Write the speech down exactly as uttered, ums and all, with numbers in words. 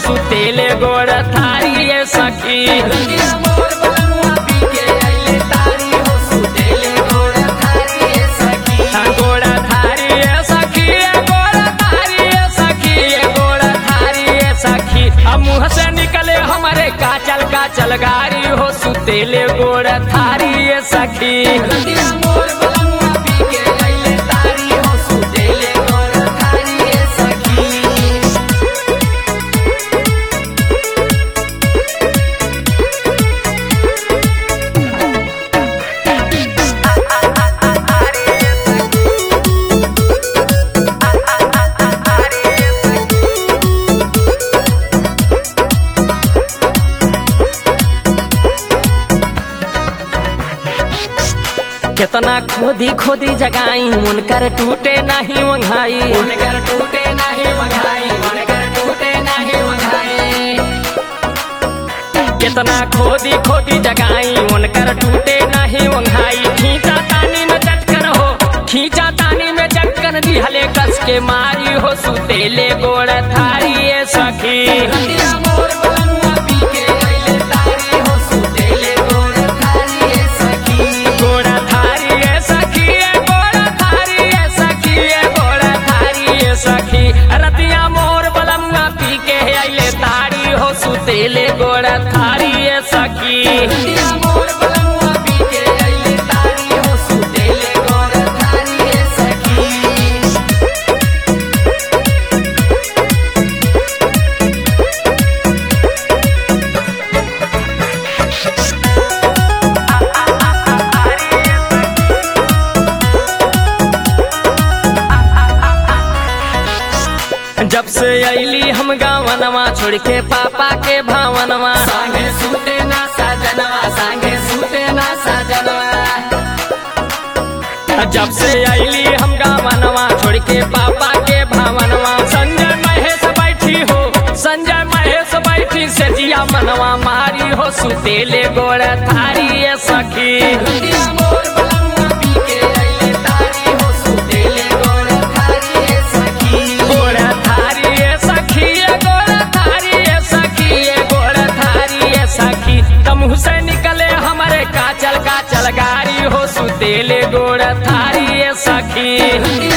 सुतेले गोड़ थारी ये सखी। मोर बलमुआ पी के अइले तारी हो सुतेले गोड़ थारी ये सखी। गोड़ थारी ये सखी गोड़ थारी ये सखी गोड़ थारी ये सखी। अब मुँह से निकले हमारे काचल काचल गारी हो सुतेले गोड़ थारी ये सखी। मोर बलमुआ पी के अइले तारी हो सुतेले गोड़ थारी ये सखी। कितना खोदी खोदी जगाई उनकर टूटे नहीं वंघाई। उनकर टूटे नहीं वंघाई उनकर टूटे नहीं वंघाई। कितना खोदी खोदी जगाई उनकर टूटे नहीं वंघाई। खींचा तानी में चटकन हो खींचा तानी में चटकन दिहले कस के मारी हो सुतेले गोड़ थारी ये सखी। मोर बलमुआ पी के अइले तारी हो सुतेले गोड़ थारी ये सखी। गोड़ थारी ये सखी गोड़ थारी ये सखी गोड़ थारी ये सखी। रतिया मोर बलमुआ पी के अइले तारी हो सुतेले गोड़ थारी ये सखी। मोर बलमुआ पी के अइले तारी हो सुतेले गोड़ थारी ये सखी। जब से अली हम गावनवा छोड़ के पापा के भावनवा। सांगे सूते ना सजनवा सांगे सूते ना सजनवा। जब से अली हम गावनवा छोड़ के पापा के भावनवा। संजय महेश बैठी हो संजय महेश बैठी से जिया मनवा मारी हो सुतेले गोड़ थारी ये सखी। मोर बलमुआ पी के अइले तारी हो सुतेले गोड़ थारी ये सखी। गोड़ थारी ये सखी गोड़ थारी ये सखी गोड़ थारी ये सखी। तमुह से निकले हमारे काचल काचल गारी हो सुतेले गोड़ थारी ये सखी।